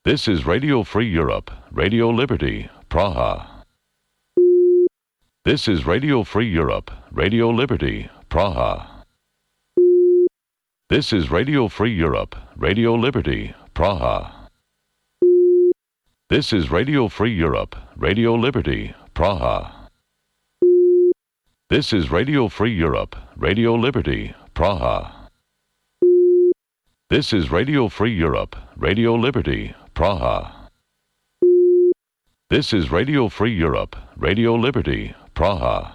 This is Radio Free Europe, Radio Liberty, Praha. This is Radio Free Europe, Radio Liberty, Praha. This is Radio Free Europe, Radio Liberty, Praha. This is Radio Free Europe, Radio Liberty, Praha. This is Radio Free Europe, Radio Liberty, Praha. This is Radio Free Europe, Radio Liberty, Praha. This is Radio Free Europe, Radio Liberty, Praha.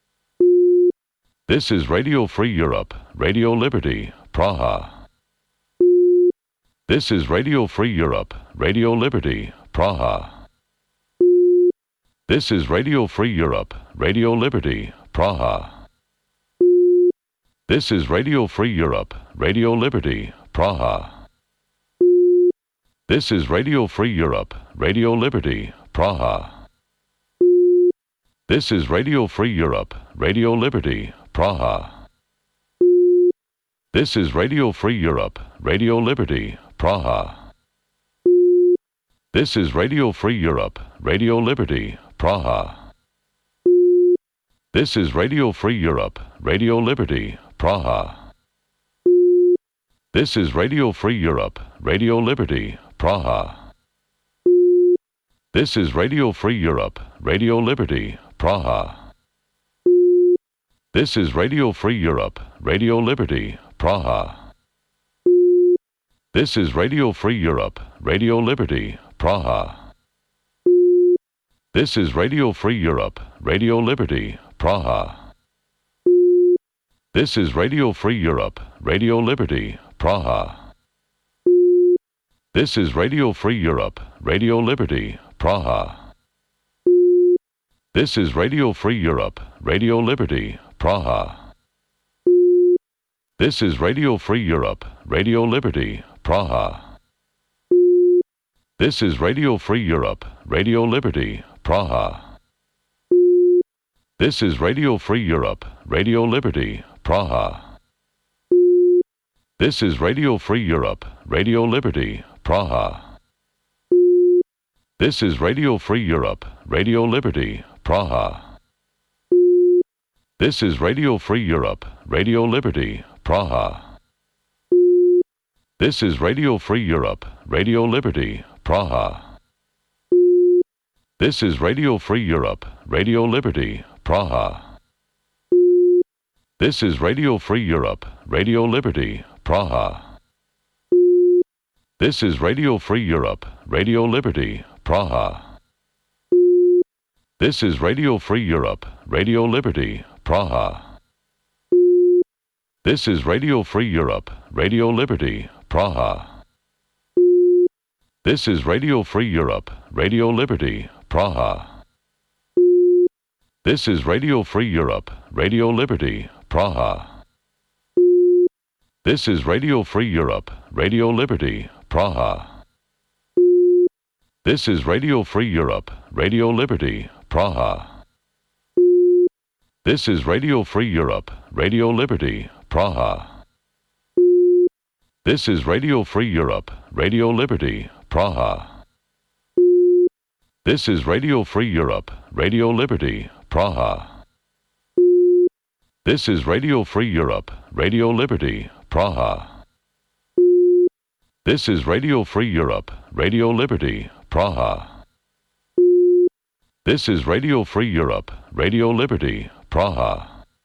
This is Radio Free Europe, Radio Liberty, Praha. This is Radio Free Europe, Radio Liberty, Praha. This is Radio Free Europe, Radio Liberty, Praha. This is Radio Free Europe, Radio Liberty, Praha. This is Radio Free Europe, Radio Liberty, Praha. This is Radio Free Europe, Radio Liberty, Praha. This is Radio Free Europe, Radio Liberty, Praha. This is Radio Free Europe, Radio Liberty, Praha. This is Radio Free Europe, Radio Liberty, Praha. This is Radio Free Europe, Radio Liberty, Praha. This is Radio Free Europe, Radio Liberty, Praha. This is Radio Free Europe, Radio Liberty, Praha. This is Radio Free Europe, Radio Liberty, Praha. This is Radio Free Europe, Radio Liberty, Praha. This is Radio Free Europe, Radio Liberty, Praha. This is Radio Free Europe, Radio Liberty, Praha. This is Radio Free Europe, Radio Liberty, Praha. This is Radio Free Europe, Radio Liberty, Praha. This is Radio Free Europe, Radio Liberty, Praha. This is Radio Free Europe, Radio Liberty, Praha. This is Radio Free Europe, Radio Liberty, Praha. This is Radio Free Europe, Radio Liberty, Praha. This is Radio Free Europe, Radio Liberty, Praha. This is Radio Free Europe, Radio Liberty, Praha. This is Radio Free Europe, Radio Liberty, Praha. This is Radio Free Europe, Radio Liberty, Praha. This is Radio Free Europe, Radio Liberty, Praha. This is Radio Free Europe, Radio Liberty, Praha. This is Radio Free Europe, Radio Liberty, Praha. This is Radio Free Europe, Radio Liberty, Praha. This is Radio Free Europe, Radio Liberty, Praha. This is Radio Free Europe, Radio Liberty, Praha. This is Radio Free Europe, Radio Liberty, Praha. This is Radio Free Europe, Radio Liberty, Praha. This is Radio Free Europe, Radio Liberty, Praha. This is Radio Free Europe, Radio Liberty, Praha. This is Radio Free Europe, Radio Liberty, Praha. This is Radio Free Europe, Radio Liberty, Praha. This is Radio Free Europe, Radio Liberty, Praha.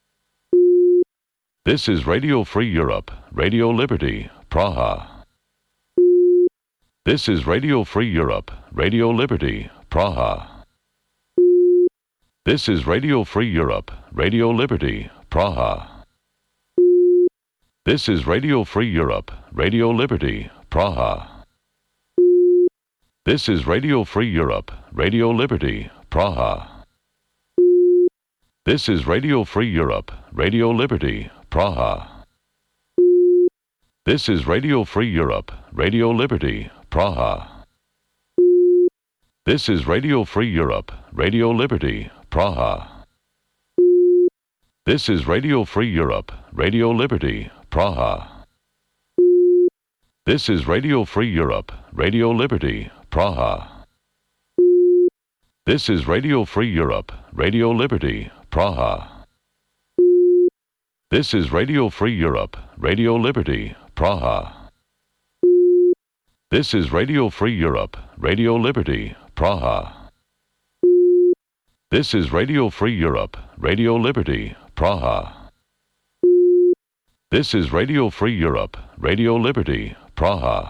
This is Radio Free Europe, Radio Liberty, Praha. This is Radio Free Europe, Radio Liberty, Praha. This is Radio Free Europe, Radio Liberty, Praha. This is Radio Free Europe, Radio Liberty, Praha. This is Radio Free Europe, Radio Liberty, Praha. This is Radio Free Europe, Radio Liberty, Praha. This is Radio Free Europe, Radio Liberty, Praha. This is Radio Free Europe, Radio Liberty, Praha. This is Radio Free Europe, Radio Liberty, Praha. This is Radio Free Europe, Radio Liberty, Praha. This is Radio Free Europe, Radio Liberty, Praha. This is Radio Free Europe, Radio Liberty, Praha. This is Radio Free Europe, Radio Liberty, Praha. This is Radio Free Europe, Radio Liberty, Praha. This is Radio Free Europe, Radio Liberty, Praha.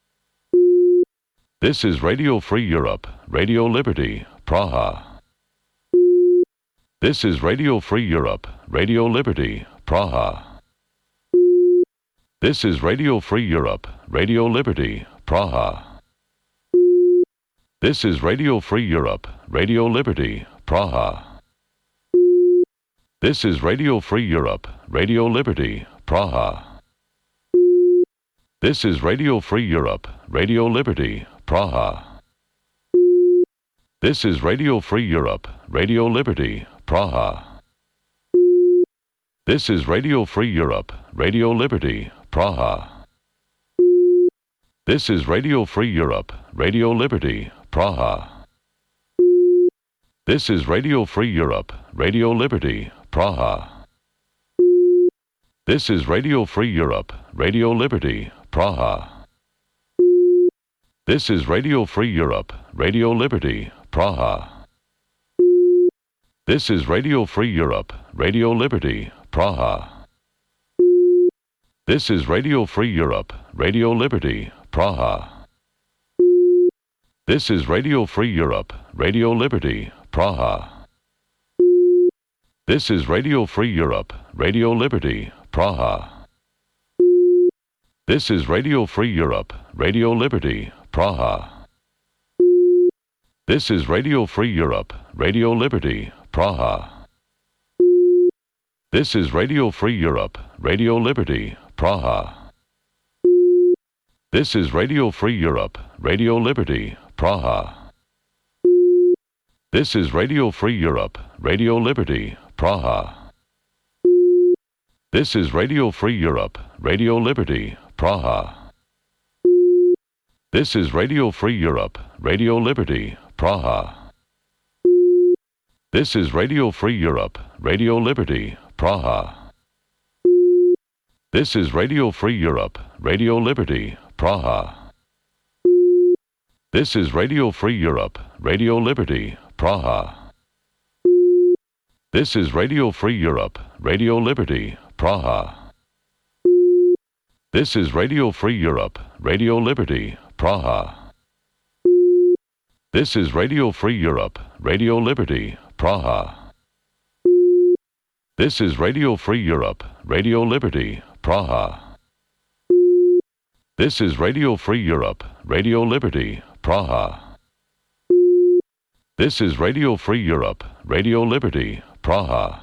This is Radio Free Europe, Radio Liberty, Praha. This is Radio Free Europe, Radio Liberty, Praha. This is Radio Free Europe, Radio Liberty, Praha. This is Radio Free Europe, Radio Liberty, Praha. This is Radio Free Europe, Radio Liberty, Praha. This is Radio Free Europe, Radio Liberty, Praha. This is Radio Free Europe, Radio Liberty, Praha. This is Radio Free Europe, Radio Liberty, Praha. This is Radio Free Europe, Radio Liberty, Praha. This is Radio Free Europe, Radio Liberty, Praha. This is Radio Free Europe, Radio Liberty, Praha. This is Radio Free Europe, Radio Liberty, Praha. This is Radio Free Europe, Radio Liberty, Praha. This is Radio Free Europe, Radio Liberty, Praha. This is Radio Free Europe, Radio Liberty, Praha. This is Radio Free Europe, Radio Liberty, Praha. This is Radio Free Europe, Radio Liberty, Praha. This is Radio Free Europe, Radio Liberty, Praha. This is Radio Free Europe, Radio Liberty, Praha. This is Radio Free Europe, Radio Liberty, Praha. This is Radio Free Europe, Radio Liberty, Praha. This is Radio Free Europe, Radio Liberty, Praha. This is Radio Free Europe, Radio Liberty, Praha. This is Radio Free Europe, Radio Liberty, Praha. This is Radio Free Europe, Radio Liberty, Praha. This is Radio Free Europe, Radio Liberty, Praha. This is Radio Free Europe, Radio Liberty, Praha. This is Radio Free Europe, Radio Liberty, Praha. This is Radio Free Europe, Radio Liberty, Praha. This is Radio Free Europe, Radio Liberty, Praha. This is Radio Free Europe, Radio Liberty, Praha. This is Radio Free Europe, Radio Liberty, Praha.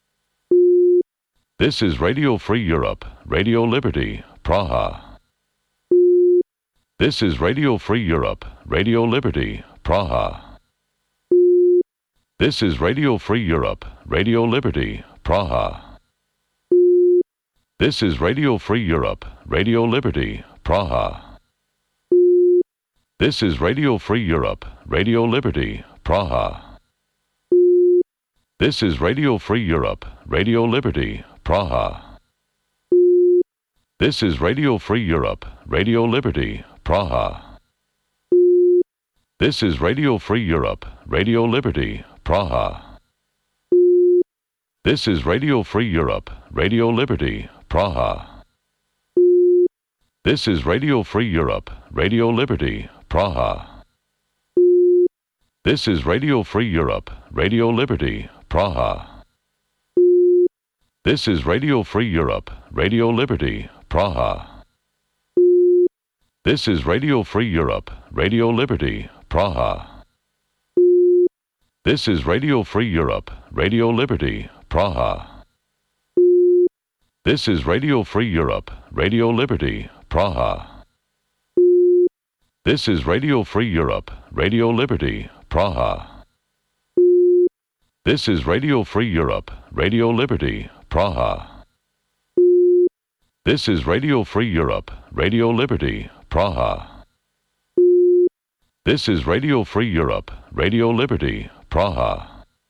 This is Radio Free Europe, Radio Liberty, Praha. This is Radio Free Europe, Radio Liberty, Praha. This is Radio Free Europe, Radio Liberty, Praha. This is Radio Free Europe, Radio Liberty, Praha. This is Radio Free Europe, Radio Liberty, Praha. This is Radio Free Europe, Radio Liberty, Praha. This is Radio Free Europe, Radio Liberty, Praha. This is Radio Free Europe, Radio Liberty, Praha. This is Radio Free Europe, Radio Liberty, Praha. This is Radio Free Europe, Radio Liberty, Praha. This is Radio Free Europe, Radio Liberty, Praha. This is Radio Free Europe, Radio Liberty, Praha. This is Radio Free Europe, Radio Liberty, Praha. This is Radio Free Europe, Radio Liberty, Praha. This is Radio Free Europe, Radio Liberty, Praha. This is Radio Free Europe, Radio Liberty, Praha. This is Radio Free Europe, Radio Liberty, Praha. This is Radio Free Europe, Radio Liberty, Praha. This is Radio Free Europe, Radio Liberty, Praha.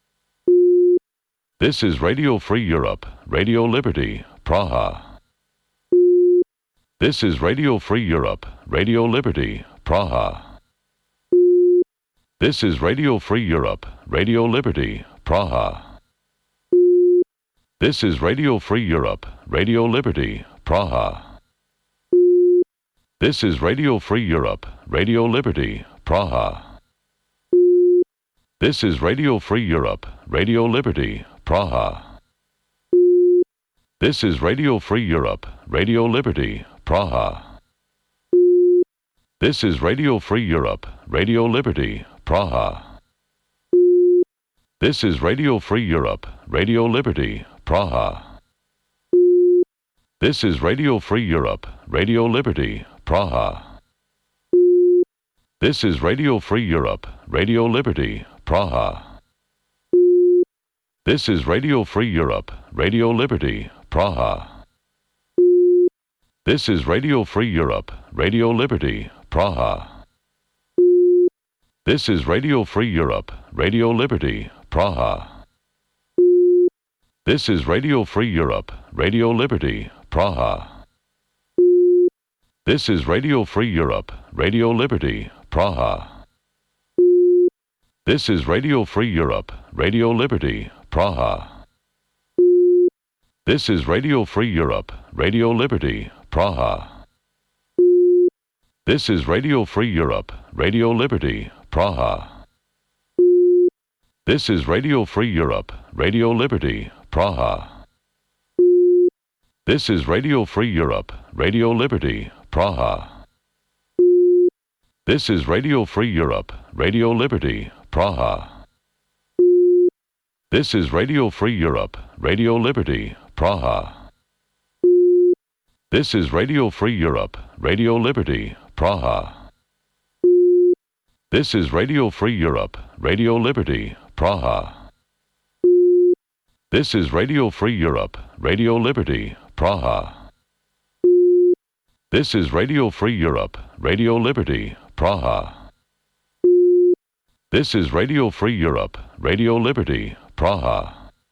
This is Radio Free Europe, Radio Liberty, Praha. This is Radio Free Europe, Radio Liberty, Praha. This is Radio Free Europe, Radio Liberty, Praha. This is Radio Free Europe, Radio Liberty, Praha. This is Radio Free Europe, Radio Liberty, Praha. This is Radio Free Europe, Radio Liberty, Praha. This is Radio Free Europe, Radio Liberty, Praha. This is Radio Free Europe, Radio Liberty, Praha. This is Radio Free Europe, Radio Liberty, Praha. This is Radio Free Europe, Radio Liberty, Praha. This is Radio Free Europe, Radio Liberty, Praha. This is Radio Free Europe, Radio Liberty, Praha. This is Radio Free Europe, Radio Liberty, Praha. This is Radio Free Europe, Radio Liberty, Praha. This is Radio Free Europe, Radio Liberty, Praha. This is Radio Free Europe, Radio Liberty, Praha. This is Radio Free Europe, Radio Liberty, Praha. This is Radio Free Europe, Radio Liberty, Praha. This is Radio Free Europe, Radio Liberty, Praha. This is Radio Free Europe, Radio Liberty, Praha. This is Radio Free Europe, Radio Liberty, Praha. This is Radio Free Europe, Radio Liberty, Praha. This is Radio Free Europe, Radio Liberty, Praha. This is Radio Free Europe, Radio Liberty, Praha. This is Radio Free Europe, Radio Liberty, Praha. This is Radio Free Europe, Radio Liberty, Praha. This is Radio Free Europe, Radio Liberty, Praha. This is Radio Free Europe, Radio Liberty, Praha.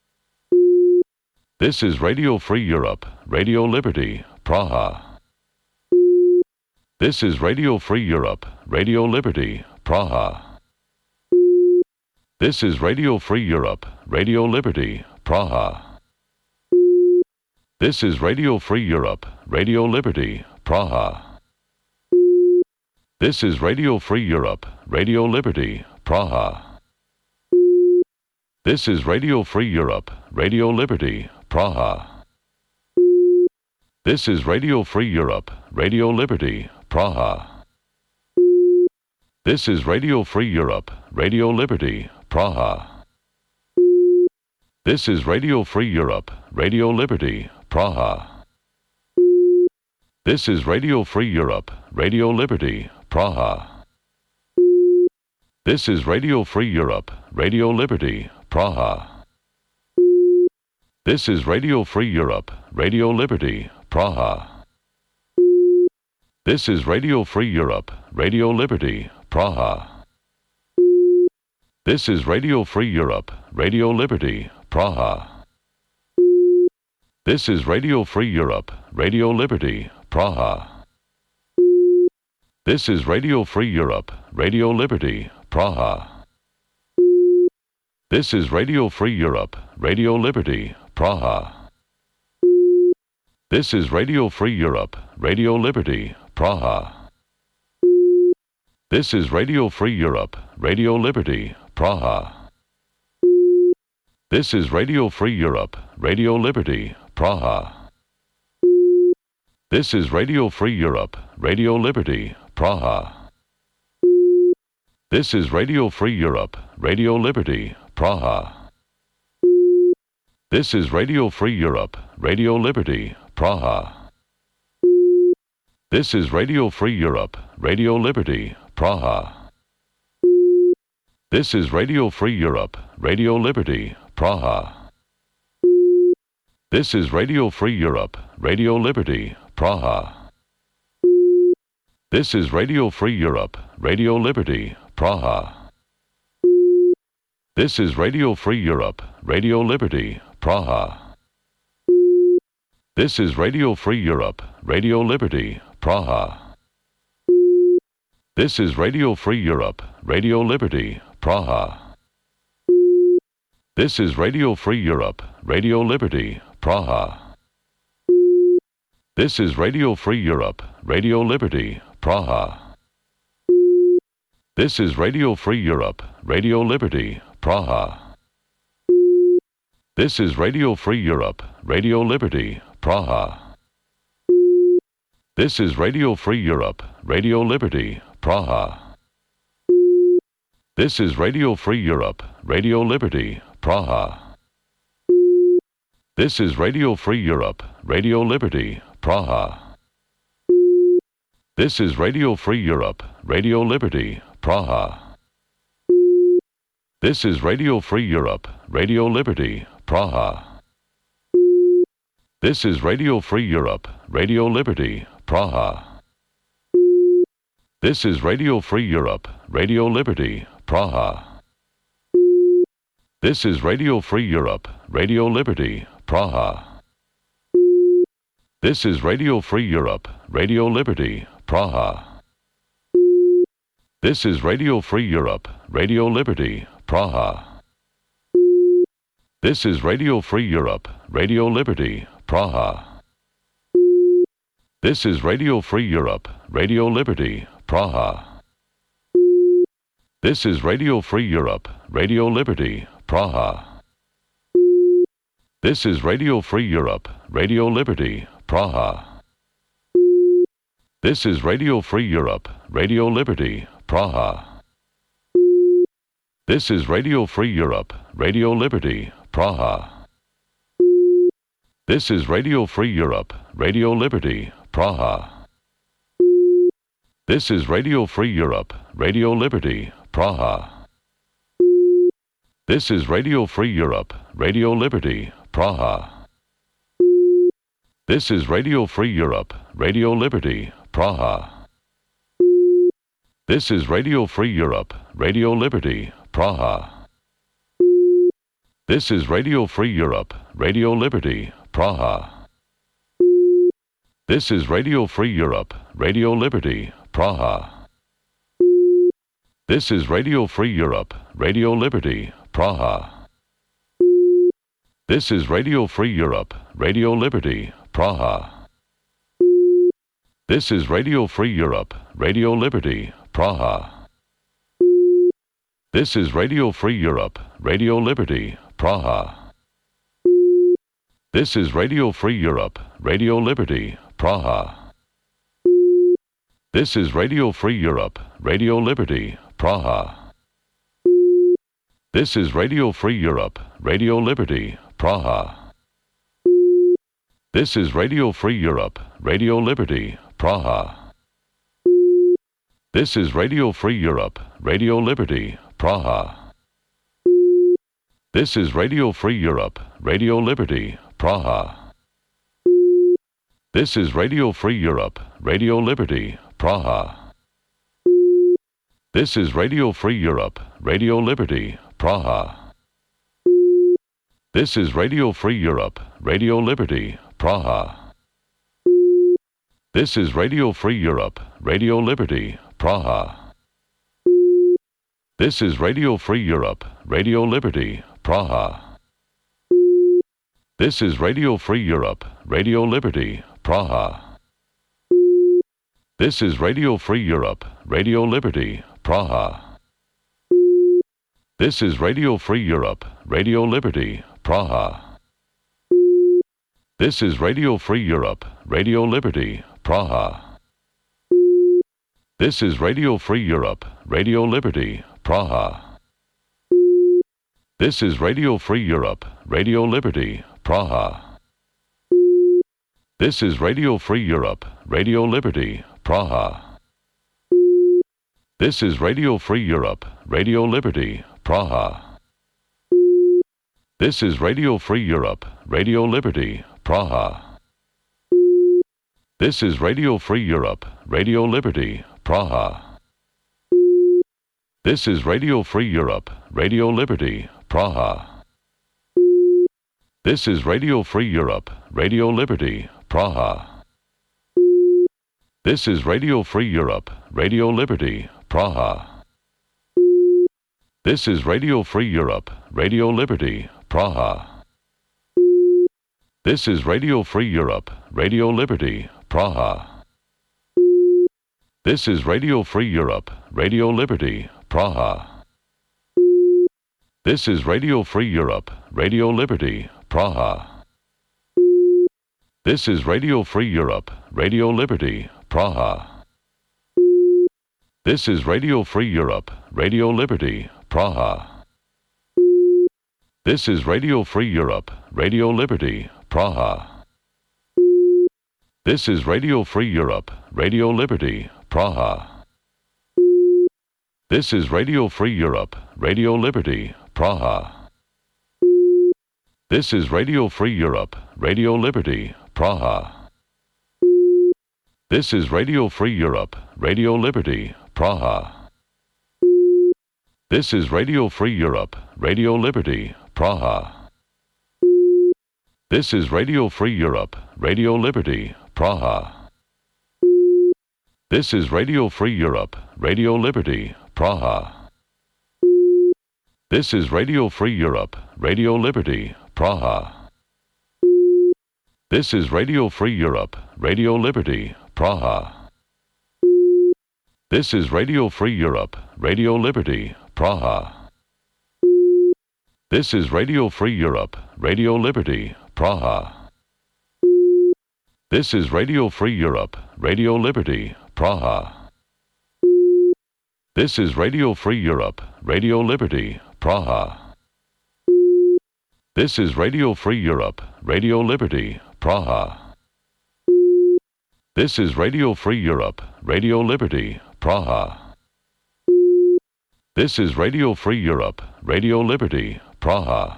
This is Radio Free Europe, Radio Liberty, Praha. This is Radio Free Europe, Radio Liberty, Praha. This is Radio Free Europe, Radio Liberty, Praha. This is Radio Free Europe, Radio Liberty, Praha. This is Radio Free Europe, Radio Liberty, Praha. This is Radio Free Europe, Radio Liberty, Praha. This is Radio Free Europe, Radio Liberty, Praha. This is Radio Free Europe, Radio Liberty, Praha. This is Radio Free Europe, Radio Liberty, Praha. This is Radio Free Europe, Radio Liberty, Praha. This is Radio Free Europe, Radio Liberty, Praha. This is Radio Free Europe, Radio Liberty, Praha. This is Radio Free Europe, Radio Liberty, Praha. This is Radio Free Europe, Radio Liberty, Praha. This is Radio Free Europe, Radio Liberty, Praha. This is Radio Free Europe, Radio Liberty, Praha. This is Radio Free Europe, Radio Liberty, Praha. This is Radio Free Europe, Radio Liberty, Praha. This is Radio Free Europe, Radio Liberty, Praha. This is Radio Free Europe, Radio Liberty, Praha. This is Radio Free Europe, Radio Liberty, Praha. This is Radio Free Europe, Radio Liberty, Praha. This is Radio Free Europe, Radio Liberty, Praha. This is Radio Free Europe, Radio Liberty, Praha. This is Radio Free Europe, Radio Liberty, Praha. This is Radio Free Europe, Radio Liberty, Praha. This is Radio Free Europe, Radio Liberty, Praha. This is Radio Free Europe, Radio Liberty, Praha. This is Radio Free Europe, Radio Liberty, Praha. This is Radio Free Europe, Radio Liberty, Praha. This is Radio Free Europe, Radio Liberty, Praha. This is Radio Free Europe, Radio Liberty, Praha. This is Radio Free Europe, Radio Liberty, Praha. This is Radio Free Europe, Radio Liberty, Praha. This is Radio Free Europe, Radio Liberty, Praha. This is Radio Free Europe, Radio Liberty, Praha. This is Radio Free Europe, Radio Liberty, Praha. This is Radio Free Europe, Radio Liberty, Praha. This is Radio Free Europe, Radio Liberty, Praha. This is Radio Free Europe, Radio Liberty, Praha. This is Radio Free Europe, Radio Liberty, Praha. This is Radio Free Europe, Radio Liberty, Praha. This is Radio Free Europe, Radio Liberty, Praha. This is Radio Free Europe, Radio Liberty, Praha. This is Radio Free Europe, Radio Liberty, Praha. This is Radio Free Europe, Radio Liberty, Praha. This is Radio Free Europe, Radio Liberty, Praha. This is Radio Free Europe, Radio Liberty, Praha. This is Radio Free Europe, Radio Liberty, Praha. This is Radio Free Europe, Radio Liberty, Praha. This is Radio Free Europe, Radio Liberty, Praha. This is Radio Free Europe, Radio Liberty, Praha. This is Radio Free Europe, Radio Liberty, Praha. This is Radio Free Europe, Radio Liberty, Praha. This is Radio Free Europe, Radio Liberty, Praha. This is Radio Free Europe, Radio Liberty, Praha. This is Radio Free Europe, Radio Liberty, Praha. This is Radio Free Europe, Radio Liberty, Praha. This is Radio Free Europe, Radio Liberty, Praha. This is Radio Free Europe, Radio Liberty, Praha. This is Radio Free Europe, Radio Liberty, Praha. This is Radio Free Europe, Radio Liberty, Praha. This is Radio Free Europe, Radio Liberty, Praha. This is Radio Free Europe, Radio Liberty, Praha. This is Radio Free Europe, Radio Liberty, Praha. This is Radio Free Europe, Radio Liberty, Praha. This is Radio Free Europe, Radio Liberty, Praha. This is Radio Free Europe, Radio Liberty, Praha. This is Radio Free Europe, Radio Liberty, Praha. This is Radio Free Europe, Radio Liberty, Praha. This is Radio Free Europe, Radio Liberty, Praha. This is Radio Free Europe, Radio Liberty, Praha. This is Radio Free Europe, Radio Liberty, Praha. This is Radio Free Europe, Radio Liberty, Praha. This is Radio Free Europe, Radio Liberty, Praha. This is Radio Free Europe, Radio Liberty, Praha. This is Radio Free Europe, Radio Liberty, Praha. This is Radio Free Europe, Radio Liberty, Praha. This is Radio Free Europe, Radio Liberty, Praha. This is Radio Free Europe, Radio Liberty, Praha. This is Radio Free Europe, Radio Liberty, Praha. This is Radio Free Europe, Radio Liberty, Praha. This is Radio Free Europe, Radio Liberty, Praha. This is Radio Free Europe, Radio Liberty, Praha. This is Radio Free Europe, Radio Liberty, Praha. This is Radio Free Europe, Radio Liberty, Praha. This is Radio Free Europe, Radio Liberty, Praha. This is Radio Free Europe, Radio Liberty, Praha. This is Radio Free Europe, Radio Liberty, Praha. This is Radio Free Europe, Radio Liberty, Praha. This is Radio Free Europe, Radio Liberty, Praha. This is Radio Free Europe, Radio Liberty, Praha. This is Radio Free Europe, Radio Liberty, Praha. This is Radio Free Europe, Radio Liberty, Praha. This is Radio Free Europe, Radio Liberty, Praha. This is Radio Free Europe, Radio Liberty, Praha. This is Radio Free Europe, Radio Liberty, Praha. This is Radio Free Europe, Radio Liberty, Praha. This is Radio Free Europe, Radio Liberty, Praha. This is Radio Free Europe, Radio Liberty, Praha. This is Radio Free Europe, Radio Liberty, Praha. This is Radio Free Europe, Radio Liberty, Praha. This is Radio Free Europe, Radio Liberty, Praha. This is Radio Free Europe, Radio Liberty, Praha. This is Radio Free Europe, Radio Liberty, Praha. This is Radio Free Europe, Radio Liberty, Praha. This is Radio Free Europe, Radio Liberty, Praha. This is Radio Free Europe, Radio Liberty, Praha.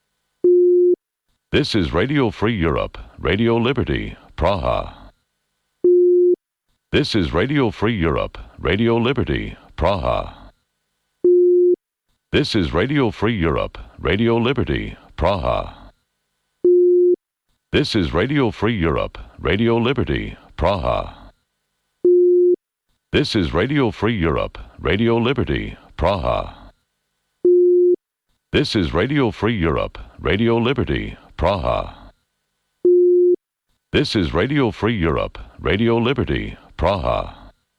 This is Radio Free Europe, Radio Liberty, Praha. This is Radio Free Europe, Radio Liberty, Praha. This is Radio Free Europe, Radio Liberty, Praha. This is Radio Free Europe, Radio Liberty, Praha. This is Radio Free Europe, Radio Liberty, Praha. This is Radio Free Europe, Radio Liberty, Praha. This is Radio Free Europe, Radio Liberty, Praha.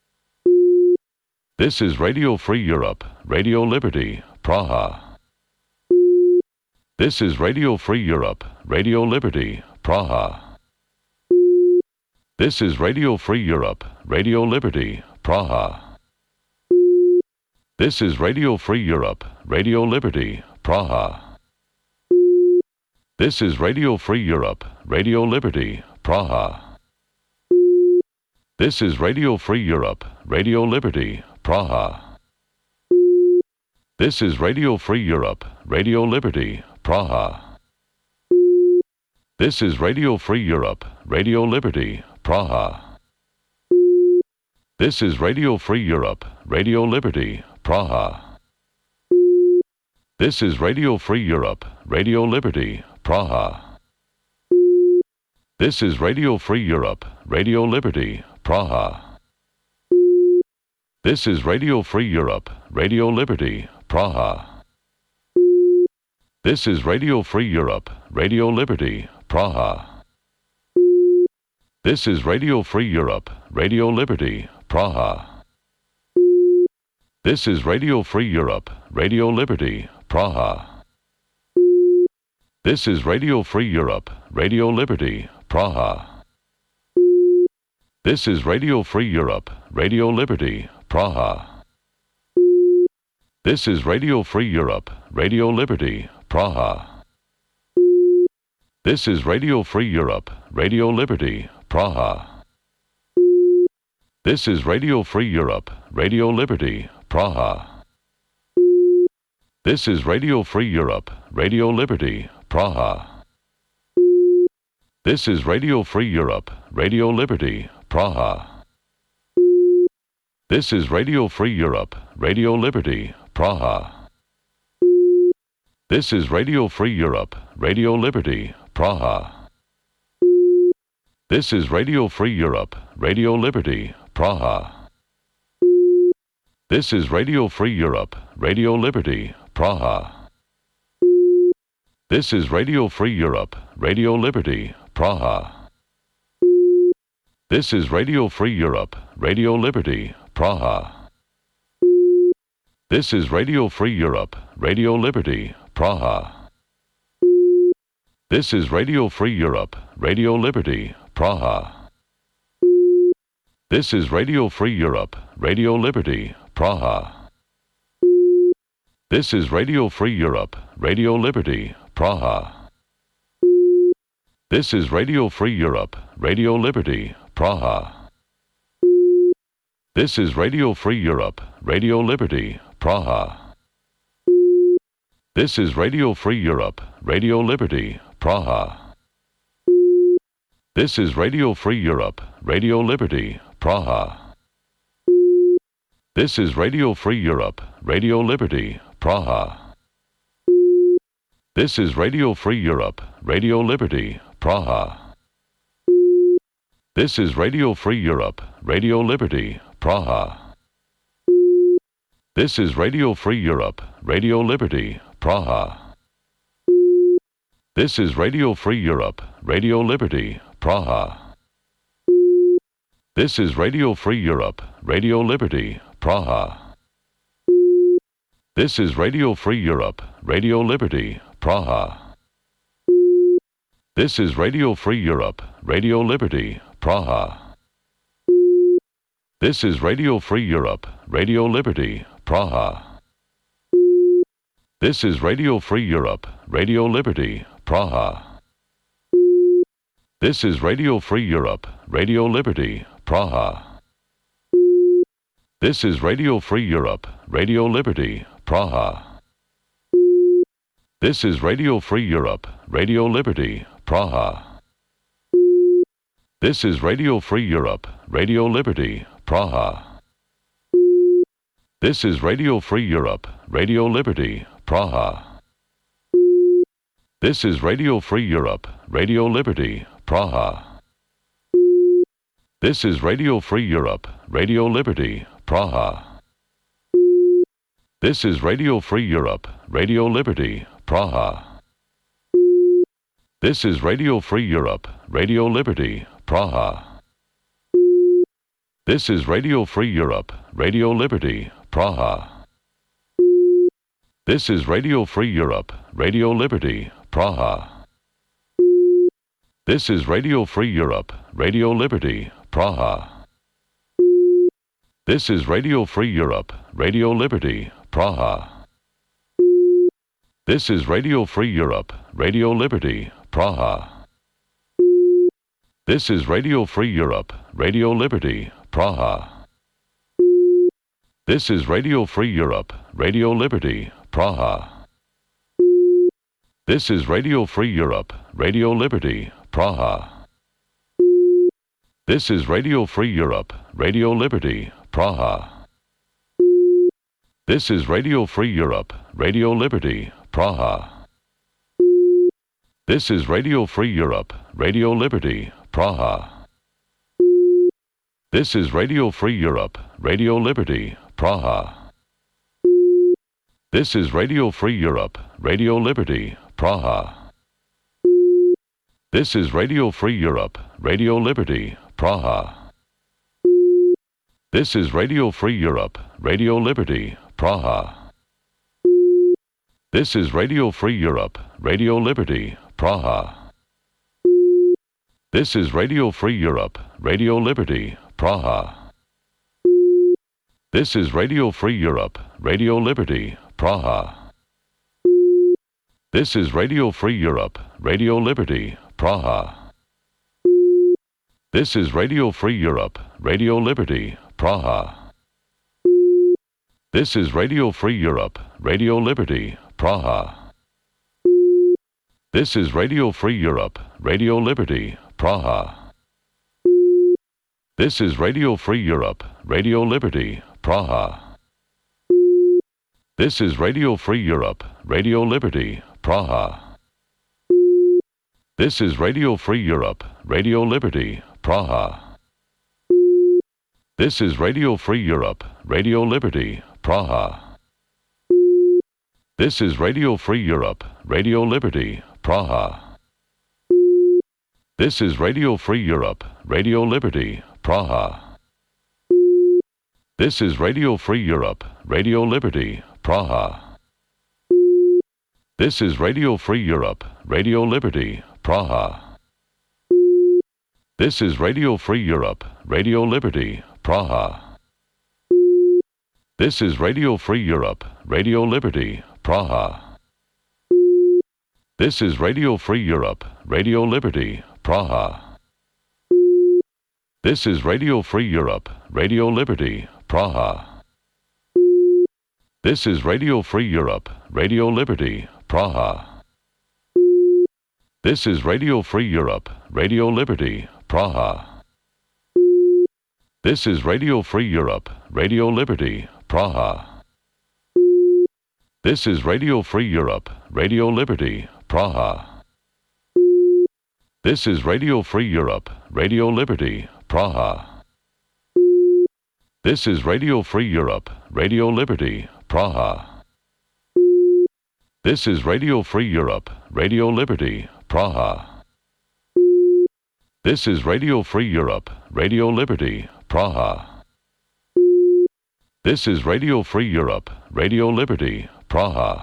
This is Radio Free Europe, Radio Liberty, Praha. This is Radio Free Europe, Radio Liberty, Praha. This is Radio Free Europe, Radio Liberty, Praha. This is Radio Free Europe, Radio Liberty, Praha. This is Radio Free Europe, Radio Liberty, Praha. This is Radio Free Europe, Radio Liberty, Praha. This is Radio Free Europe, Radio Liberty, Praha. This is Radio Free Europe, Radio Liberty, Praha. This is Radio Free Europe, Radio Liberty, Praha. This is Radio Free Europe, Radio Liberty, Praha. This is Radio Free Europe, Radio Liberty, Praha. This is Radio Free Europe, Radio Liberty, Praha. This is Radio Free Europe, Radio Liberty, Praha. This is Radio Free Europe, Radio Liberty, Praha. This is Radio Free Europe, Radio Liberty, Praha. This is Radio Free Europe, Radio Liberty, Praha. This is Radio Free Europe, Radio Liberty, Praha. This is Radio Free Europe, Radio Liberty, Praha. This is Radio Free Europe, Radio Liberty, Praha. This is Radio Free Europe, Radio Liberty, Praha. This is Radio Free Europe, Radio Liberty, Praha. This is Radio Free Europe, Radio Liberty, Praha. This is Radio Free Europe, Radio Liberty, Praha. This is Radio Free Europe, Radio Liberty, Praha. This is Radio Free Europe, Radio Liberty, Praha. This is Radio Free Europe, Radio Liberty, Praha. This is Radio Free Europe, Radio Liberty, Praha. This is Radio Free Europe, Radio Liberty, Praha. This is Radio Free Europe, Radio Liberty, Praha. This is Radio Free Europe, Radio Liberty, Praha. This is Radio Free Europe, Radio Liberty, Praha. This is Radio Free Europe, Radio Liberty, Praha. This is Radio Free Europe, Radio Liberty, Praha. This is Radio Free Europe, Radio Liberty, Praha. This is Radio Free Europe, Radio Liberty, Praha. This is Radio Free Europe, Radio Liberty, Praha. This is Radio Free Europe, Radio Liberty, Praha. This is Radio Free Europe, Radio Liberty, Praha. This is Radio Free Europe, Radio Liberty, Praha. This is Radio Free Europe, Radio Liberty, Praha. This is Radio Free Europe, Radio Liberty, Praha. This is Radio Free Europe, Radio Liberty, Praha. This is Radio Free Europe, Radio Liberty, Praha. This is Radio Free Europe, Radio Liberty, Praha. This is Radio Free Europe, Radio Liberty, Praha. This is Radio Free Europe, Radio Liberty, Praha. This is Radio Free Europe, Radio Liberty, Praha. This is Radio Free Europe, Radio Liberty, Praha. This is Radio Free Europe, Radio Liberty, Praha. This is Radio Free Europe, Radio Liberty, Praha. This is Radio Free Europe, Radio Liberty, Praha. This is Radio Free Europe, Radio Liberty, Praha. This is Radio Free Europe, Radio Liberty, Praha. This is Radio Free Europe, Radio Liberty, Praha. This is Radio Free Europe, Radio Liberty, Praha. This is Radio Free Europe, Radio Liberty, Praha. This is Radio Free Europe, Radio Liberty, Praha. This is Radio Free Europe, Radio Liberty, Praha. This is Radio Free Europe, Radio Liberty, Praha. This is Radio Free Europe, Radio Liberty, Praha. This is Radio Free Europe, Radio Liberty, Praha. This is Radio Free Europe, Radio Liberty, Praha. This is Radio Free Europe, Radio Liberty, Praha. This is Radio Free Europe, Radio Liberty, Praha. This is Radio Free Europe, Radio Liberty, Praha. This is Radio Free Europe, Radio Liberty, Praha. This is Radio Free Europe, Radio Liberty, Praha. This is Radio Free Europe, Radio Liberty, Praha. This is Radio Free Europe, Radio Liberty, Praha. This is Radio Free Europe, Radio Liberty, Praha. This is Radio Free Europe, Radio Liberty, Praha. This is Radio Free Europe, Radio Liberty, Praha. This is Radio Free Europe, Radio Liberty, Praha. This is Radio Free Europe, Radio Liberty, Praha. This is Radio Free Europe, Radio Liberty, Praha. This is Radio Free Europe, Radio Liberty, Praha. This is Radio Free Europe, Radio Liberty, Praha. This is Radio Free Europe, Radio Liberty, Praha. This is Radio Free Europe, Radio Liberty, Praha. This is Radio Free Europe, Radio Liberty, Praha. This is Radio Free Europe, Radio Liberty, Praha. This is Radio Free Europe, Radio Liberty, Praha. This is Radio Free Europe, Radio Liberty, Praha. This is Radio Free Europe, Radio Liberty, Praha. This is Radio Free Europe, Radio Liberty, Praha. This is Radio Free Europe, Radio Liberty, Praha. This is Radio Free Europe, Radio Liberty, Praha. This is Radio Free Europe, Radio Liberty, Praha. This is Radio Free Europe, Radio Liberty, Praha. This is Radio Free Europe, Radio Liberty, Praha. This is Radio Free Europe, Radio Liberty, Praha. This is Radio Free Europe, Radio Liberty, Praha. This is Radio Free Europe, Radio Liberty, Praha. This is Radio Free Europe, Radio Liberty, Praha. This is Radio Free Europe, Radio Liberty, Praha. This is Radio Free Europe, Radio Liberty, Praha. This is Radio Free Europe, Radio Liberty, Praha. This is Radio Free Europe, Radio Liberty, Praha.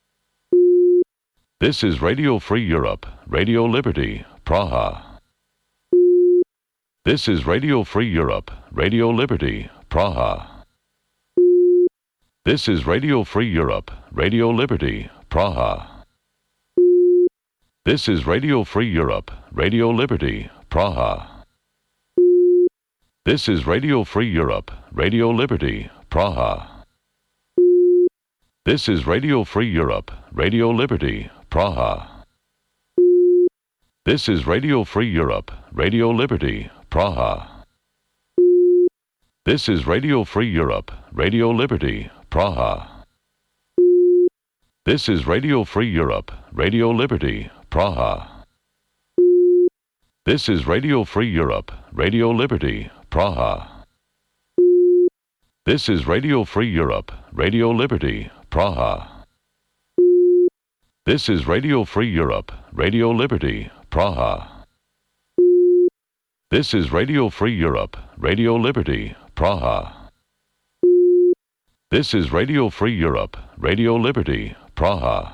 This is Radio Free Europe, Radio Liberty, Praha. This is Radio Free Europe, Radio Liberty, Praha. This is Radio Free Europe, Radio Liberty, Praha. This is Radio Free Europe, Radio Liberty, Praha. This is Radio Free Europe, Radio Liberty, Praha. This is Radio Free Europe, Radio Liberty, Praha. This is Radio Free Europe, Radio Liberty, Praha. This is Radio Free Europe, Radio Liberty, Praha. This is Radio Free Europe, Radio Liberty, Praha. This is Radio Free Europe, Radio Liberty, Praha. This is Radio Free Europe, Radio Liberty, Praha. This is Radio Free Europe, Radio Liberty, Praha. This is Radio Free Europe, Radio Liberty, Praha. This is Radio Free Europe, Radio Liberty, Praha.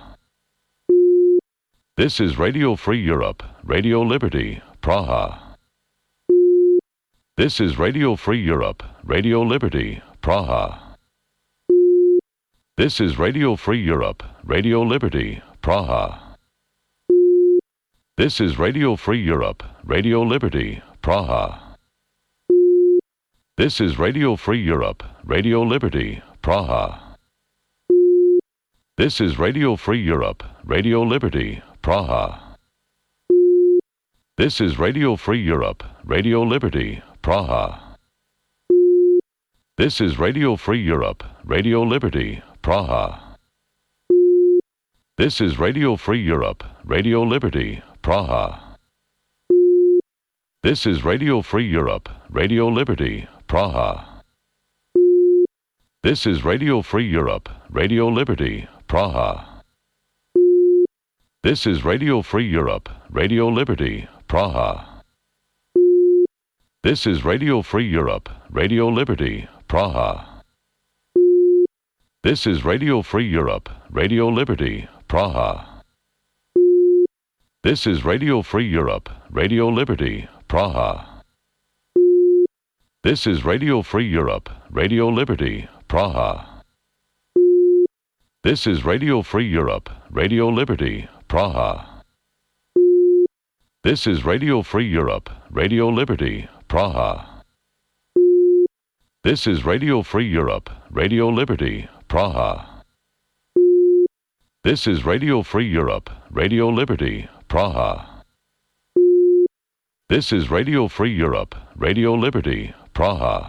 This is Radio Free Europe, Radio Liberty, Praha. This is Radio Free Europe, Radio Liberty, Praha. This is Radio Free Europe, Radio Liberty, Praha. This is Radio Free Europe, Radio Liberty, Praha. This is Radio Free Europe, Radio Liberty, Praha. This is Radio Free Europe, Radio Liberty, Praha. This is Radio Free Europe, Radio Liberty, Praha. This is Radio Free Europe, Radio Liberty, Praha. This is Radio Free Europe, Radio Liberty, Praha. This is Radio Free Europe, Radio Liberty, Praha. This is Radio Free Europe, Radio Liberty, Praha. This is Radio Free Europe, Radio Liberty, Praha. This is Radio Free Europe, Radio Liberty, Praha. This is Radio Free Europe, Radio Liberty, Praha. This is Radio Free Europe, Radio Liberty, Praha. This is Radio Free Europe, Radio Liberty, Praha. This is Radio Free Europe, Radio Liberty, Praha. This is Radio Free Europe, Radio Liberty, Praha. This is Radio Free Europe, Radio Liberty, Praha. This is Radio Free Europe, Radio Liberty, Praha. This is Radio Free Europe, Radio Liberty, Praha.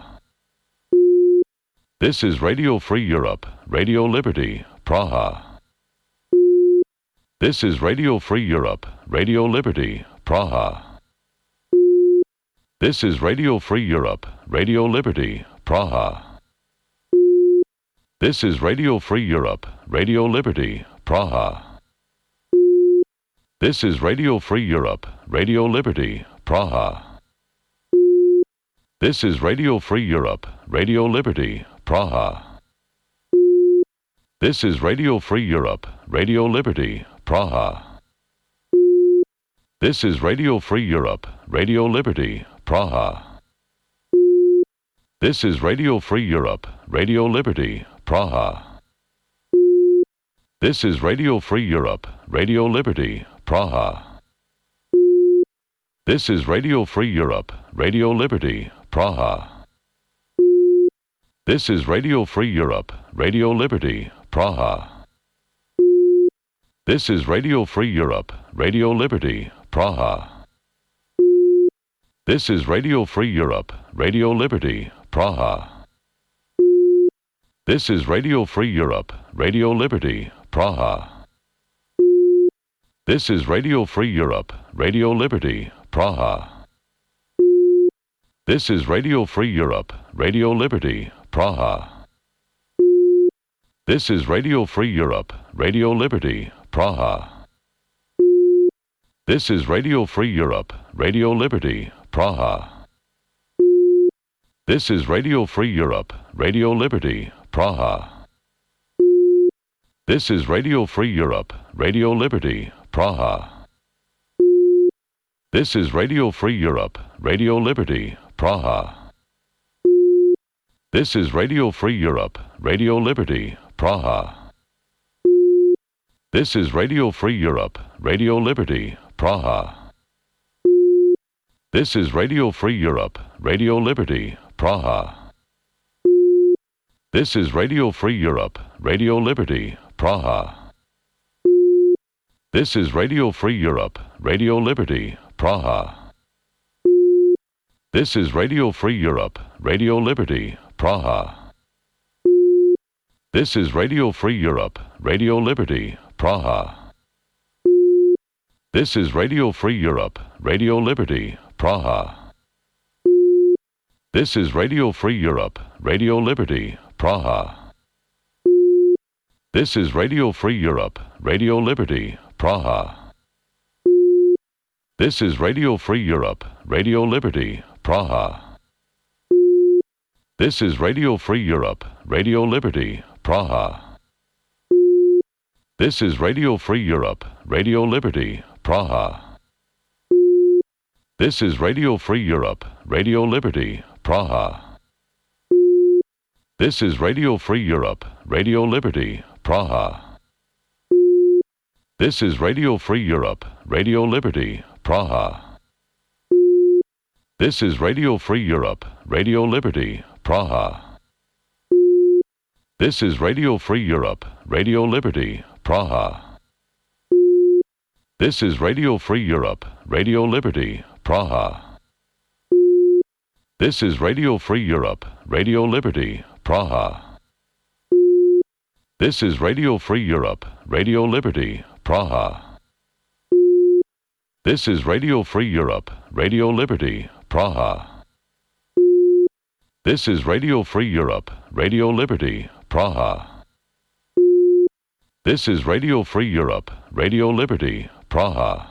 This is Radio Free Europe, Radio Liberty, Praha. This is Radio Free Europe, Radio Liberty, Praha. This is Radio Free Europe, Radio Liberty, Praha. This is Radio Free Europe, Radio Liberty, Praha. This is Radio Free Europe, Radio Liberty, Praha. This is Radio Free Europe, Radio Liberty, Praha. This is Radio Free Europe, Radio Liberty, Praha. This is Radio Free Europe, Radio Liberty, Praha. This is Radio Free Europe, Radio Liberty, Praha. This is Radio Free Europe, Radio Liberty, Praha. This is Radio Free Europe, Radio Liberty, Praha. This is Radio Free Europe, Radio Liberty, Praha. This is Radio Free Europe, Radio Liberty, Praha. This is Radio Free Europe, Radio Liberty, Praha. This is Radio Free Europe, Radio Liberty, Praha. This is Radio Free Europe, Radio Liberty, Praha. This is Radio Free Europe, Radio Liberty, Praha. This is Radio Free Europe, Radio Liberty, Praha. This is Radio Free Europe, Radio Liberty, Praha. This is Radio Free Europe, Radio Liberty, Praha. This is Radio Free Europe, Radio Liberty, Praha. This is Radio Free Europe, Radio Liberty, Praha. This is Radio Free Europe, Radio Liberty, Praha. This is Radio Free Europe, Radio Liberty, Praha. This is Radio Free Europe, Radio Liberty, Praha. This is Radio Free Europe, Radio Liberty, Praha. This is Radio Free Europe, Radio Liberty, Praha. This is Radio Free Europe, Radio Liberty, Praha. This is Radio Free Europe, Radio Liberty, Praha. This is Radio Free Europe, Radio Liberty, Praha. This is Radio Free Europe, Radio Liberty, Praha. This is Radio Free Europe, Radio Liberty, Praha. This is Radio Free Europe, Radio Liberty, Praha. This is Radio Free Europe, Radio Liberty, Praha. This is Radio Free Europe, Radio Liberty, Praha. This is Radio Free Europe, Radio Liberty, Praha. This is Radio Free Europe, Radio Liberty, Praha. This is Radio Free Europe, Radio Liberty, Praha. This is Radio Free Europe, Radio Liberty, Praha. This is Radio Free Europe, Radio Liberty, Praha. This is Radio Free Europe, Radio Liberty, Praha. This is Radio Free Europe, Radio Liberty, Praha. This is Radio Free Europe, Radio Liberty, Praha. This is Radio Free Europe, Radio Liberty, Praha. This is Radio Free Europe, Radio Liberty, Praha. This is Radio Free Europe, Radio Liberty, Praha.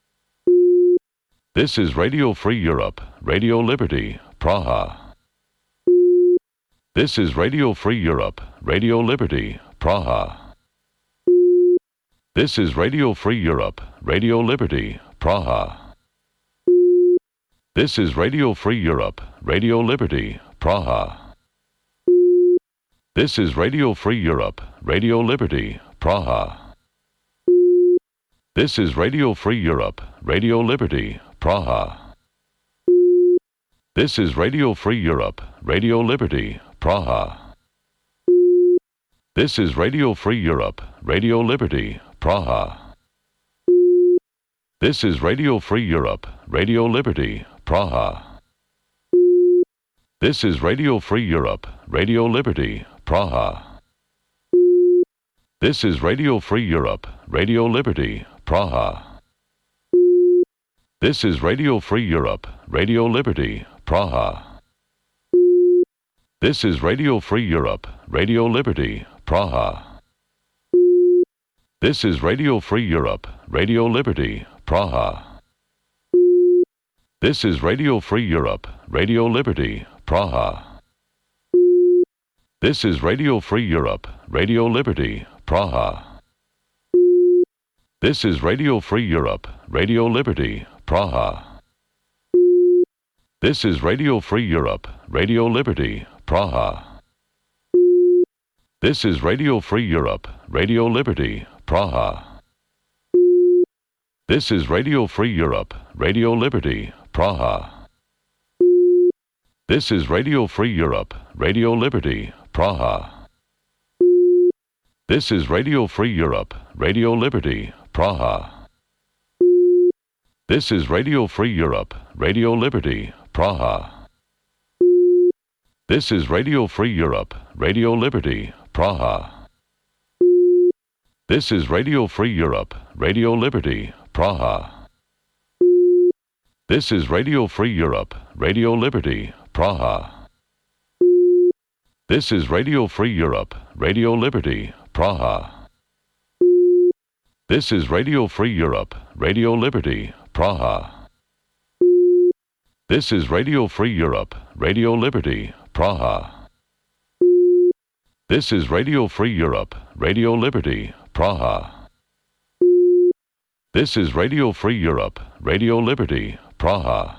This is Radio Free Europe, Radio Liberty, Praha. This is Radio Free Europe, Radio Liberty, Praha. This is Radio Free Europe, Radio Liberty, Praha. This is Radio Free Europe, Radio Liberty, Praha. This is Radio Free Europe, Radio Liberty, Praha. This is Radio Free Europe, Radio Liberty, Praha. This is Radio Free Europe, Radio Liberty, Praha. This is Radio Free Europe, Radio Liberty, Praha. This is Radio Free Europe, Radio Liberty, Praha. This is Radio Free Europe, Radio Liberty, Praha. This is Radio Free Europe, Radio Liberty, Praha. This is Radio Free Europe, Radio Liberty, Praha. This is Radio Free Europe, Radio Liberty, Praha. This is Radio Free Europe, Radio Liberty, Praha. This is Radio Free Europe, Radio Liberty, Praha. This is Radio Free Europe, Radio Liberty, Praha. This is Radio Free Europe, Radio Liberty, Praha. This is Radio Free Europe, Radio Liberty, Praha. This is Radio Free Europe, Radio Liberty, Praha. This is Radio Free Europe, Radio Liberty, Praha. This is Radio Free Europe, Radio Liberty, Praha. This is Radio Free Europe, Radio Liberty, Praha. This is Radio Free Europe, Radio Liberty, Praha. This is Radio Free Europe, Radio Liberty, Praha. This is Radio Free Europe, Radio Liberty, Praha. This is Radio Free Europe, Radio Liberty, Praha. This is Radio Free Europe, Radio Liberty, Praha. This is Radio Free Europe, Radio Liberty, Praha. This is Radio Free Europe, Radio Liberty, Praha. This is Radio Free Europe, Radio Liberty, Praha. This is Radio Free Europe, Radio Liberty, Praha.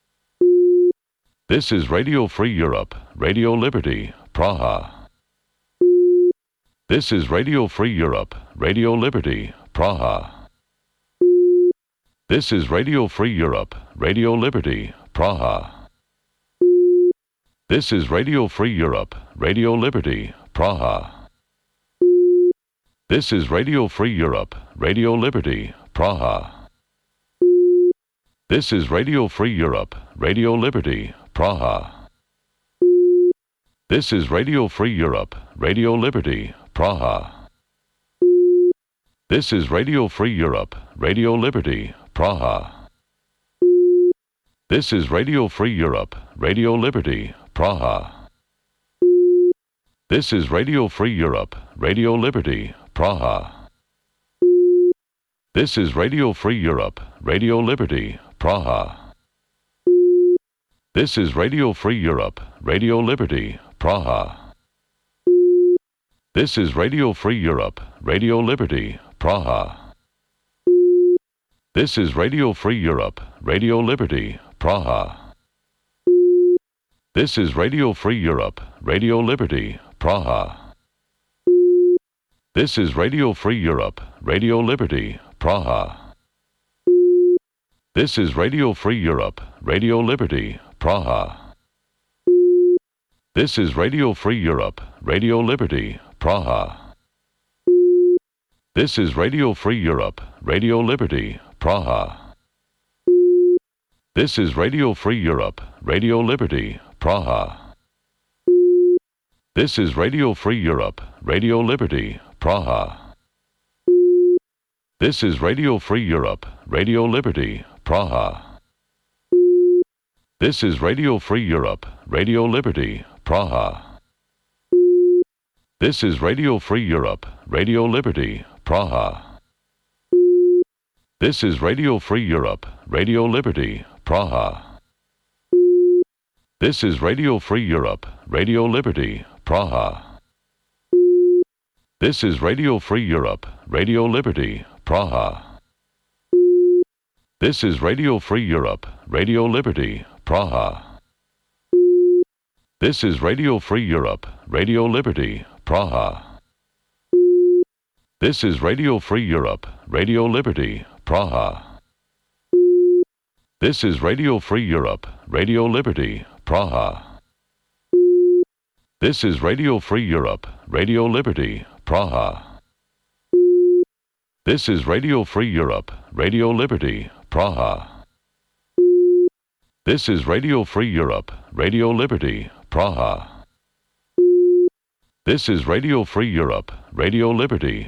This is Radio Free Europe, Radio Liberty, Praha. This is Radio Free Europe, Radio Liberty, Praha. This is Radio Free Europe, Radio Liberty, Praha. This is Radio Free Europe, Radio Liberty, Praha. This is Radio Free Europe, Radio Liberty, Praha. This is Radio Free Europe, Radio Liberty, Praha. This is Radio Free Europe, Radio Liberty, Praha. This is Radio Free Europe, Radio Liberty, Praha. This is Radio Free Europe, Radio Liberty, Praha. This is Radio Free Europe, Radio Liberty, Praha. This is Radio Free Europe, Radio Liberty, Praha. This is Radio Free Europe, Radio Liberty, Praha. This is Radio Free Europe, Radio Liberty, Praha. This is Radio Free Europe, Radio Liberty, Praha. This is Radio Free Europe, Radio Liberty, Praha. This is Radio Free Europe, Radio Liberty, Praha. This is Radio Free Europe, Radio Liberty, Praha. This is Radio Free Europe, Radio Liberty, Praha. This is Radio Free Europe, Radio Liberty, Praha. This is Radio Free Europe, Radio Liberty, Praha. This is Radio Free Europe, Radio Liberty, Praha. This is Radio Free Europe, Radio Liberty, Praha. This is Radio Free Europe, Radio Liberty, Praha. This is Radio Free Europe, Radio Liberty, Praha. This is Radio Free Europe, Radio Liberty, Praha. This is Radio Free Europe, Radio Liberty, Praha. This is Radio Free Europe, Radio Liberty, Praha. This is Radio Free Europe, Radio Liberty, Praha. This is Radio Free Europe, Radio Liberty, Praha. This is Radio Free Europe, Radio Liberty, Praha. This is Radio Free Europe, Radio Liberty, Praha. This is Radio Free Europe, Radio Liberty, Praha. This is Radio Free Europe, Radio Liberty, Praha. This is Radio Free Europe, Radio Liberty, Praha. This is Radio Free Europe, Radio Liberty,